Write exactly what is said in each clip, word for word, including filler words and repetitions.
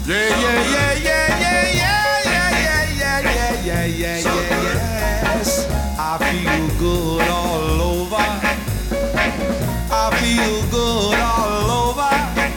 Yeah, yeah, yeah, yeah, yeah, yeah, yeah, yeah, yeah, yeah, yeah, yeah, yes. I feel good all over. I feel good all over.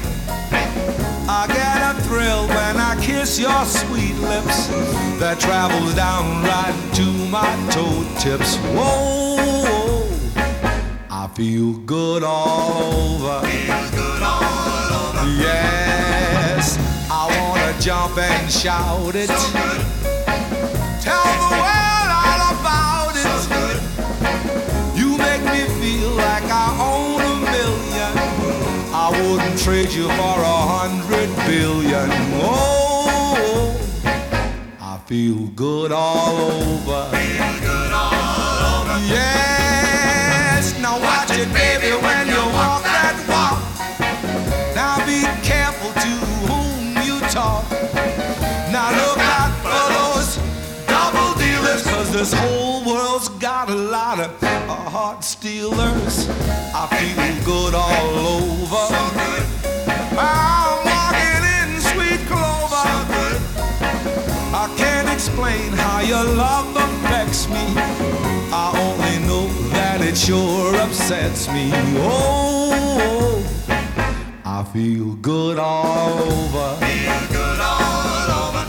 I get a thrill when I kiss your sweet lips that travels down right to my toe tips. Whoa, I feel good all over. Feel good all over. Yes, I wanna jump and shout it. So good. Tell the world all about it. So good. You make me feel like I own a million. I wouldn't trade you for a hundred billion. Oh, I feel good all over. Feel good all over. Yes, now watch it, baby, when you walk that walk. Now be careful to whom you talk. Now look out for those double dealers, 'cause this whole world's got a lot of uh, heart stealers. I feel good all over. So good. I'm walking in sweet clover. So good. I can't explain how your love affects me. I only know that it sure upsets me. Oh, I feel good all over. Feel good all over.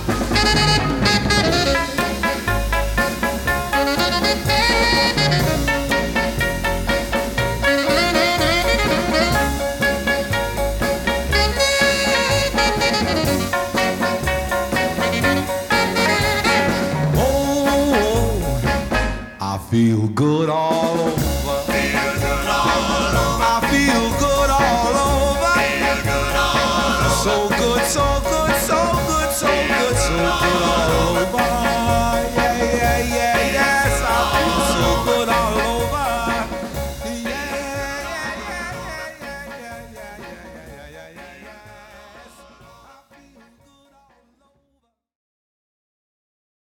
I feel good all over. Feel good all over. I feel good all over. Feel good all over. So